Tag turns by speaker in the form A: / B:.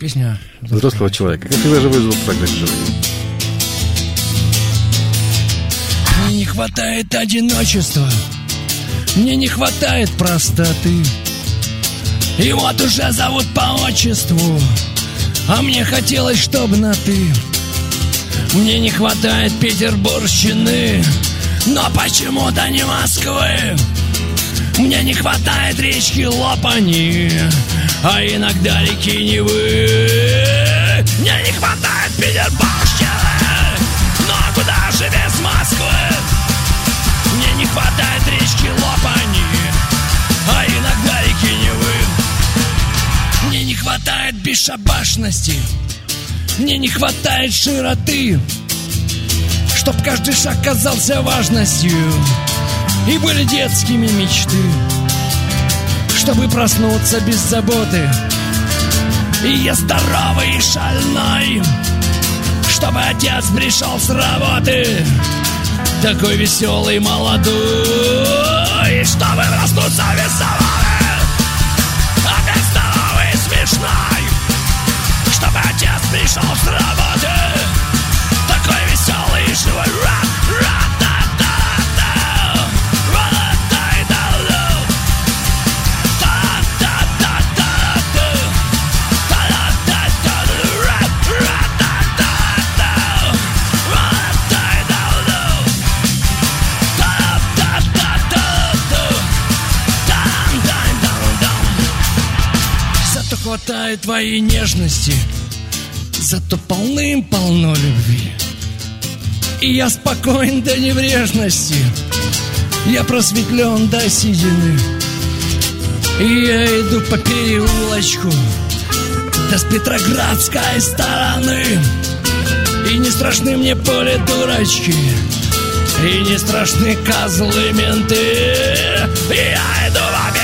A: Песня
B: взрослого человека. Как всегда, живой звук, так же живой.
A: Мне не хватает одиночества, мне не хватает простоты. И вот уже зовут по отчеству, а мне хотелось, чтоб на «ты». Мне не хватает петербургщины, но почему-то не Москвы. Мне не хватает речки Лопани, а иногда реки Невы. Мне не хватает петербургщины, но куда же без Москвы? Мне не хватает речки Лопани, а иногда реки Невы. Мне не хватает бесшабашности, мне не хватает широты, чтоб каждый шаг казался важностью и были детскими мечты. Чтобы проснуться без заботы и я здоровый и шальной, чтобы отец пришел с работы такой веселый, молодой, и чтобы проснуться без заботы опять здоровый и смешной, чтобы отец пришел с работы такой веселый и живой. Хватает твоей нежности, зато полным-полно любви. И я спокоен до небрежности, я просветлен до седины. И я иду по переулочку до с Петроградской стороны. И не страшны мне поле дурачки, и не страшны козлы менты. И я иду по